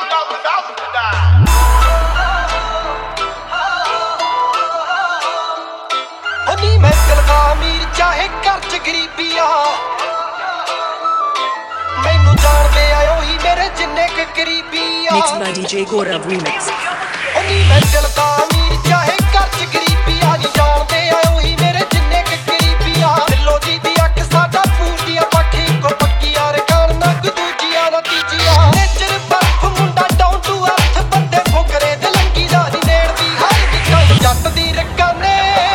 2000 to die. Honey मैं दिल का अमीर चाहे घर च गरीबी आ मैनू जान दे आयो ही मेरे जिन्ने के करीबी आ Mixed by DJ Gaurav Remix. Honey मैं दिल का अमीर चाहे घर च गरीबी आ नी जान दे आयो ही मेरे जिन्ने के करीबी आ दिलो जी दी अख साडा पूरी आ पक्की को पक्की यार कान ना दूजी आ ना तीजी आ नेचर बर्फ मुंडा डाउन टू अर्थ बंदे फुकरे दे लंगी दा नी नेड़ दी हर विकाई जट दी रकाने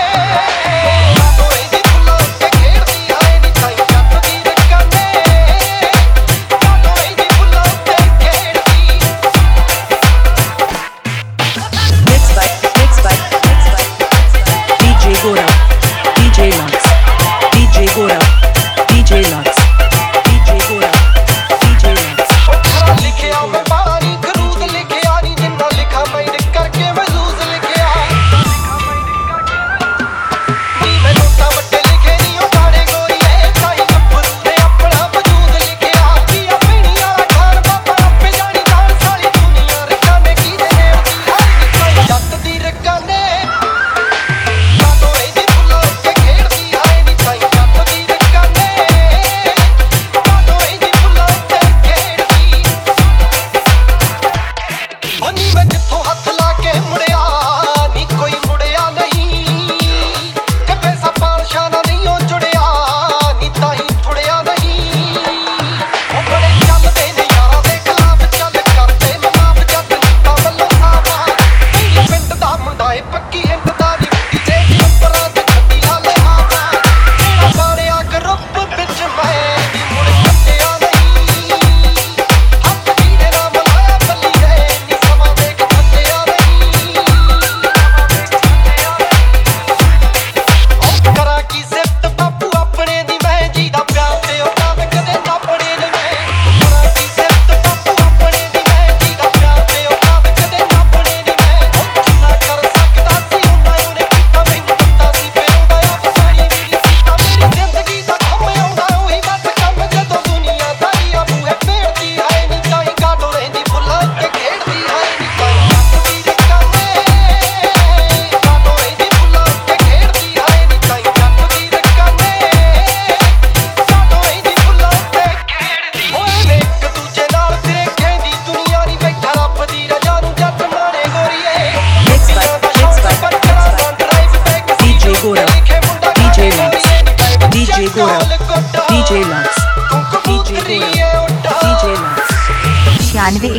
DJ Lux.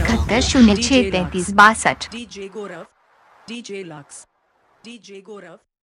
9671063362 DJ Gaurav. DJ Lux. DJ Gaurav.